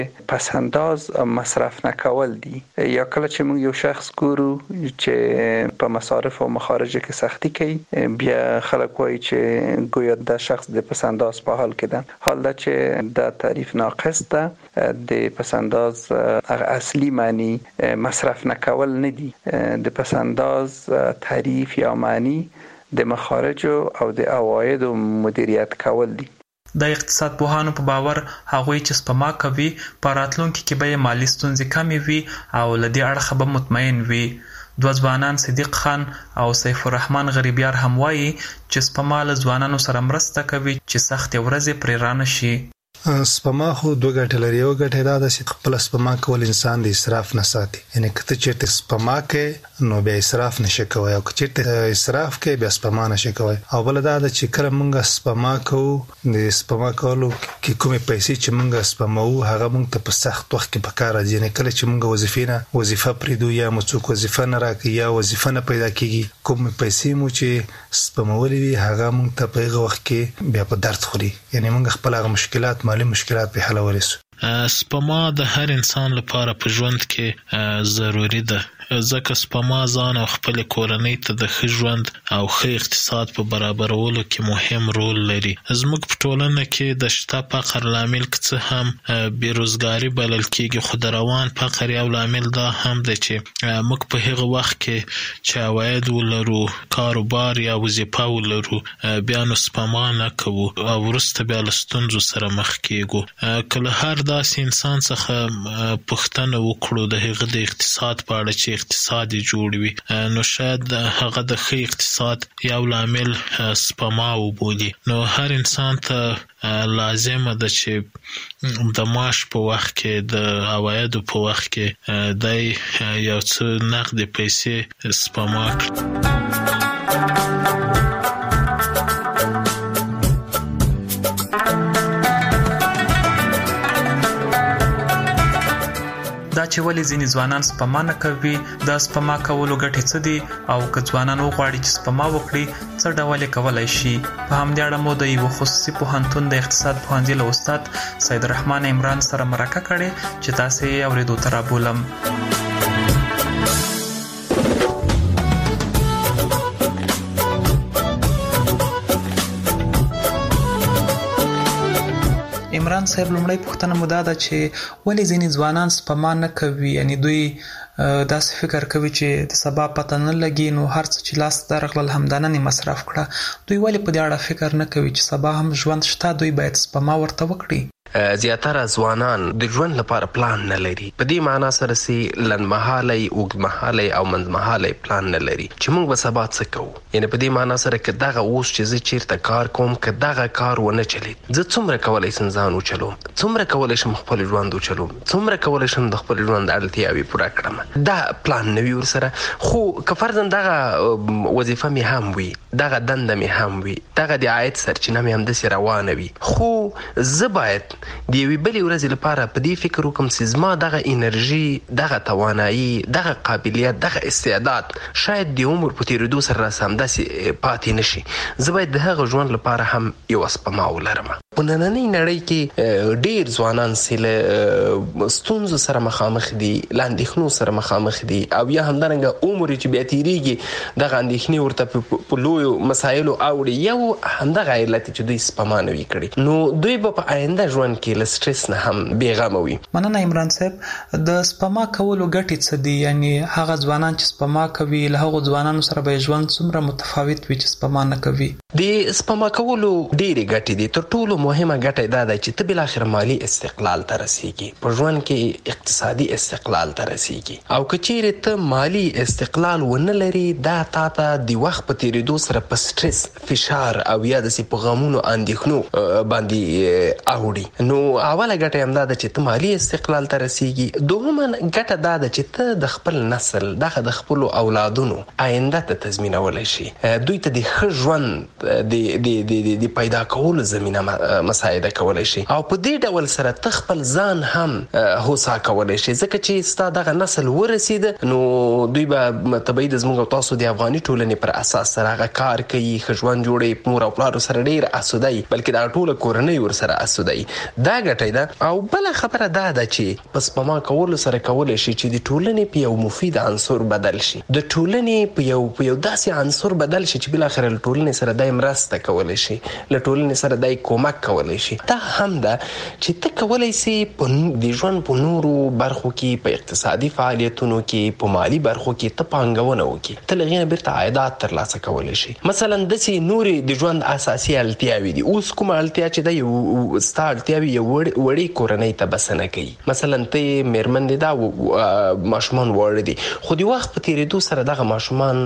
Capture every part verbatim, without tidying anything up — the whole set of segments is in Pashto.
پس انداز مصرف نکول دي. یا کله چې موږ یو شخص ګورو چې په مصارف او مخارج کې سختی کوي، بیا خلک وایي چې گویا د شخص د پس انداز په حال کې ده. حال دا چې د تعریف ناقص ده. د پس انداز اصلي معنی مصرف نکول نه دي. د پس انداز تعریف یا معنی د مخارج او د عواید مدیریت کول دي. د اقتصاد پوهانو په باور هغوی چې سپما کوي په راتلونکي کې به یې مالي ستونزې کمې وي او له دې اړخه به مطمئن وي. دوه ځوانان صدیق خان او سیف الرحمن غریبیار هم وایي چې سپما له ځوانانو سره مرسته کوي چې سختې ورځې پرې رانه شي. سپما خو دوه ګټې لري. یو ګټه دا ده چې خپل سپما کول انسان د اسراف نه ساتي. یعنی که ته چېرته سپما کوې نو بیا اسراف نشي کوی، او که چېرته اسراف کوې بیا سپما نشي کوی. او بله دا ده چې کله موږ سپما کوو، د سپما کولو کې کومې پیسې چې موږ سپموو هغه موږ ته په سخت وخت کې په کار راځي. یعنی کله چې موږ وظیفې نه وظیفه پرېږدو یا مو څوک وظیفه نه راکوي یا وظیفه نه پیدا کېږي، کومې پیسې مو چې سپمولې وي هغه موږ ته په هغه وخت کې بیا په درد خوري. یعنی موږ خپل هغه مشکلات مالی مشکلات په حلولی سو. سپما د هر انسان لپاره په ژوند کې ضروری ده، ځکه سپما ځان او خپل کورنۍ ته د ښه ژوند او ښه اقتصاد په برابرولو کې مهم رول لري. زموږ په ټولنه کې د شته فقر لامل که څه هم بیروزګاري بلل کېږي، خو د روان فقر یو لامل دا هم دی چې موږ په هغه وخت کې چې عواید ولرو، کاروبار یا وظیفه ولرو، بیا نو سپما نه کوو او وروسته بیا له ستونزو سره مخ کېږو. که له هر داسې انسان څخه پوښتنه وکړو د هغه د اقتصاد په اړه چې اقتصاد جوړ وي، نو شاید هغه د ښه اقتصاد یو لامل سپما وبولي. نو هر انسان ته لازمه ده چې د معاش په وخت کې، د عوایدو په وخت کې دی یو څه نقدې پیسې سپما کړي. دا چې ولې ځینې ځوانان سپما نه کوي، دا سپما کولو ګټې څه دي، او که ځوانان وغواړي چې سپما وکړي څه ډول یې کولی شي. په همدې اړه مو د یوه خصوصي پوهنتون د اقتصاد پوهنځي له استاد سید الرحمن عمران سره مرکه کړې چې تاسې یې اورېدو ته رابولم. عمران صاحب، لومړی پوښتنه مو دا ده چې ولې ځینې ځوانان سپما نه کوي؟ یعنی دوی داسې فکر کوي چې د سبا پته نه لګي، نو هر څه چې لاس ته درغلل همدا نن یې مصرف کړه. دوی ولې په دې اړه فکر نه کوي چې سبا هم ژوند شته، دوی باید سپما ورته وکړي؟ زیاتره ځوانان د ژوند لپاره پلان نه لري. په دې معنا سره چې لنډمهالی، اوږدمهالی او منځمهالی پلان نه لري چې موږ به سبا څه کوو. یعنی په دې معنا سره که دغه اوس چې زه چیرته کار کوم، که دغه کار ونه چلید، زه څومره کولی شم ځان وچلوم، څومره کولی شم خپل ژوند وچلوم، څومره کولی شم د خپل ژوند اړتیاوې پوره کړم. دا پلان نه وي ورسره. خو که فرضاً دغه وظیفه مې هم وي، دغه دنده مې هم وي، دغه د عاید سرچینه مې همداسې روانه وي، خو زه باید د یوې بلې ورځې لپاره په دې فکر وکړم چې زما دغه انرژي، دغه توانایي، دغه قابلیت، دغه استعداد شاید د عمر په تېرېدو سره راسه همداسې پاتې نه شي. زه باید د هغه ژوند لپاره هم یوه سپما ولرم. په نننۍ نړۍ کې ډېر ځوانان چې له ستونزو سره مخامخ دي، له اندېښنو سره مخامخ دي، او یا همدارنګه عمر چې بیا تېرېږي دغه اندېښنې ورته په لویو مسایلو اوړي. یو همدغه علت چې دوی سپما نه وي کړې، نو دوی به په آینده ژوند کې له سټرس نه هم بېغمه وي. مننه عمران صاحب. د سپما کولو ګټې څه دي؟ یعنی هغه ځوانان چې سپما کوي له هغو ځوانانو سره به ژوند څومره متفاوت وي چې سپما نه کوي؟ د سپما کولو ډېرې ګټې دي. تر ټولو مهمه ګټه دا ده چې ته بالاخره مالي استقلال ته رسېږي، په ژوند کې اقتصادي استقلال ته رسېږي. او که چیرې ته مالي استقلال ونه لري، دا تا ته د وخت په تېرېدو سره په سټرس، فشار او یا داسې په غمونو اندېښنو باندې اوړي. نو اوله ګټه همدا ده چې ته مالي استقلال ته رسېږي. دوهمه ګټه دا ده چې ته د خپل نسل، دغه د خپلو اولادونو آینده ته تضمینولی شي، دوی ته د ښه ژوند د پیدا کولو زمینه مساعده کولی شي. او په دې ډول سره ته خپل ځان هم هوسا کولی شي، ځکه چې ستا دغه نسل ورسېده نو دوی به طبیعي د زموږ او تاسو د افغاني ټولنې پر اساس سره هغه کار کوي، ښه ژوند جوړوي، مور او پلارو سره ډېر اسوده وي، بلکې دغه ټوله کورنۍ ورسره اسوده وي. دا ګټه ده. او بل خبره دا ده چې په سپما کولو سره کولای شي چې د ټولنې په یو مفید عنصر بدل شي، د ټولنې په یو په یو داسې عنصر بدل شي چې بل اخر له ټولنې سره دای مرسته کولای شي، له ټولنې سره دای کومک کولای شي. دا هم ده چې ته کولای شي په د ژوند په نورو برخو کې، په اقتصادي فعالیتونو کې، په مالی برخو کې ته پانګونه وکړي، ته لغینه بیرته عایدات ترلاسه کولای شي. مثلا داسې نورې د ژوند اساسي اړتیاوې دي. اوس کومه اړتیا چې د یو ستا اړتیاوې یو وړې کورنۍ ته بسنه کوي، مثلا ته میرمن دي دا ماشومان وړ دي، خو د وخت په تیریدو سره دغه ماشومان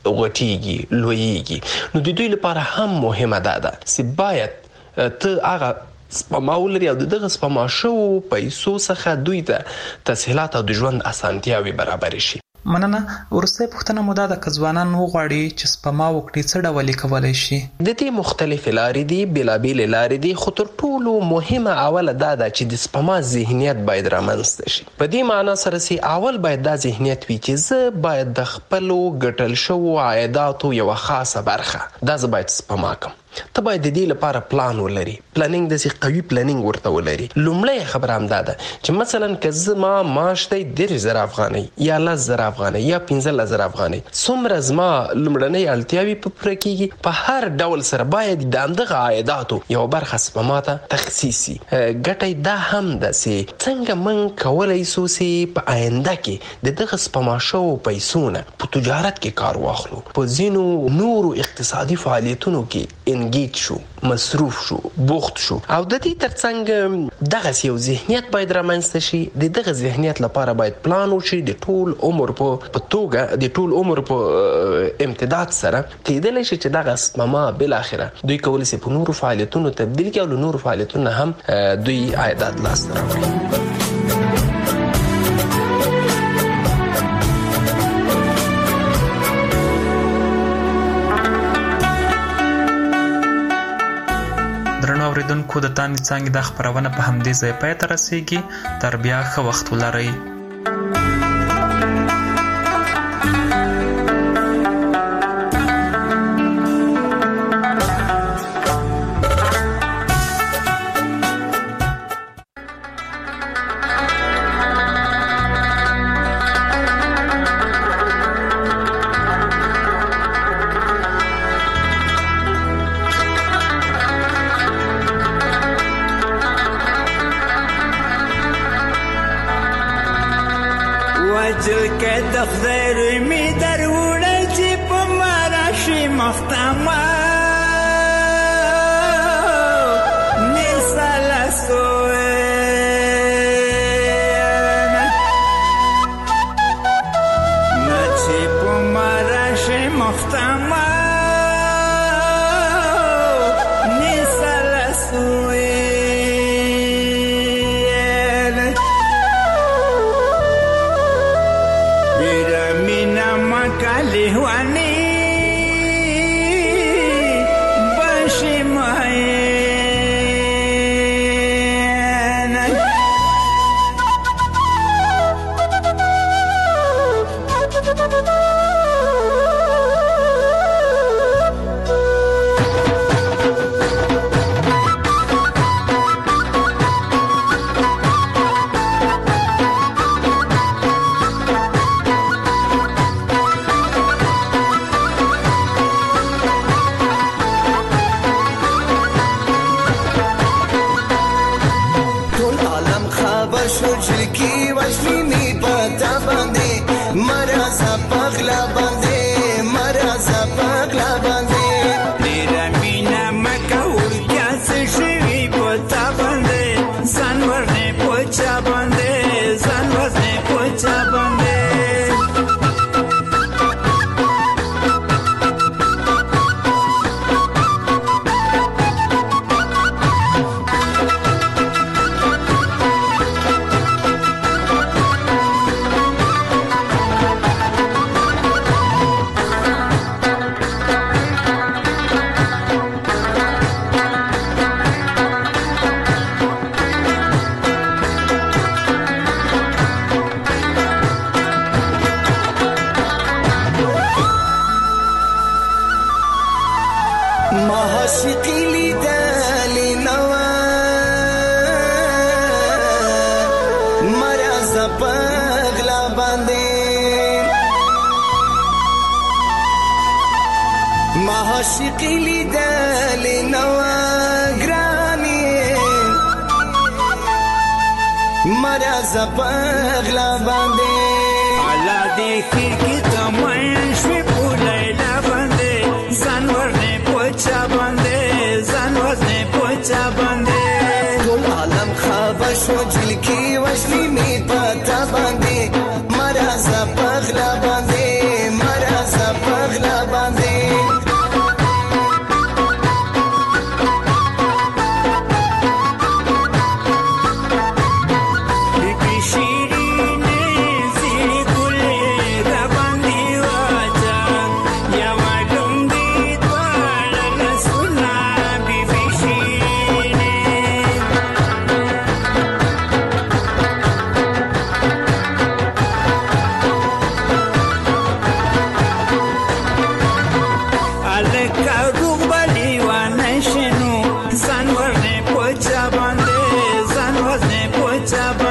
غټیږي، لویږي، نو د دوی لپاره هم مهمه ده ده چې باید ته هغه سپما ولري او دغه سپما شو پیسو څخه دوی ته تسهیلات او د ژوند اسانتیاوې برابر شي. مننه. ورسته پوښتنه مو دا ده که ځوانان وغواړي چې سپما وکړي څه ډول یې کولی شي؟ د دې مختلفې لارې دي، بېلابېلې لارې دي، خو تر ټولو مهمه اوله دا ده چې د سپما ذهنیت باید رامنځته شي. په دې معنا سره چې اول باید دا ذهنیت وي چې زه باید د خپلو ګټل شوو عایداتو یوه خاصه برخه دا زه باید سپما کړم. ته باید د دې لپاره پلان ولري، پلانینګ داسې قوي پلانینګ ورته ولري. لومړی خبره همدا ده چې مثلا که زما معاش دی دېرش زره افغانۍ یا لس زره افغانۍ یا پنځلس زره افغانۍ، څومره زما لومړنۍ اړتیاوې په پوره کېږي، په هر ډول سره باید د همدغه عایداتو یوه برخه سپما ته تخصیص شي. ګټه دا هم ده چې څنګه موږ کولی سو چې په آینده کې د دغه سپما شوو پیسو نه په تجارت کې کار واخلو، په ځینو نورو اقتصادي فعالیتونو کې انګیج شو، مصروف شو، بوخت شو. او د دې ترڅنګ دغه یو ذهنیت باید رامنځته شي. د دغه ذهنیت لپاره باید پلان وشي د ټول عمر په توګه، د ټول عمر په امتداد سره کېدلی شي چې دغه سپما بالاخره دوی کولی شي په نورو فعالیتونو تبدیل کړي او له نورو فعالیتونو هم دوی عایدات لاسته راوړي. درنو اوریدونکو، د تانې څانګې دا خپرونه په همدې ځای پای ته رسیږي. تر بیا ښه وخت ولرئ. زپغلا باندې ما عاشقی لیدلې نو ګرانی مرا زپغلا باندې الا دې خیر کې تمن شوي پولیلا باندې ځان ورنه پوچا باندې ځان ورنه پوچا باندې ټول عالم خبر شو جل کې وشلي می پتا باندې مرا زپغلا باندې مرا زپغلا باندې Jabba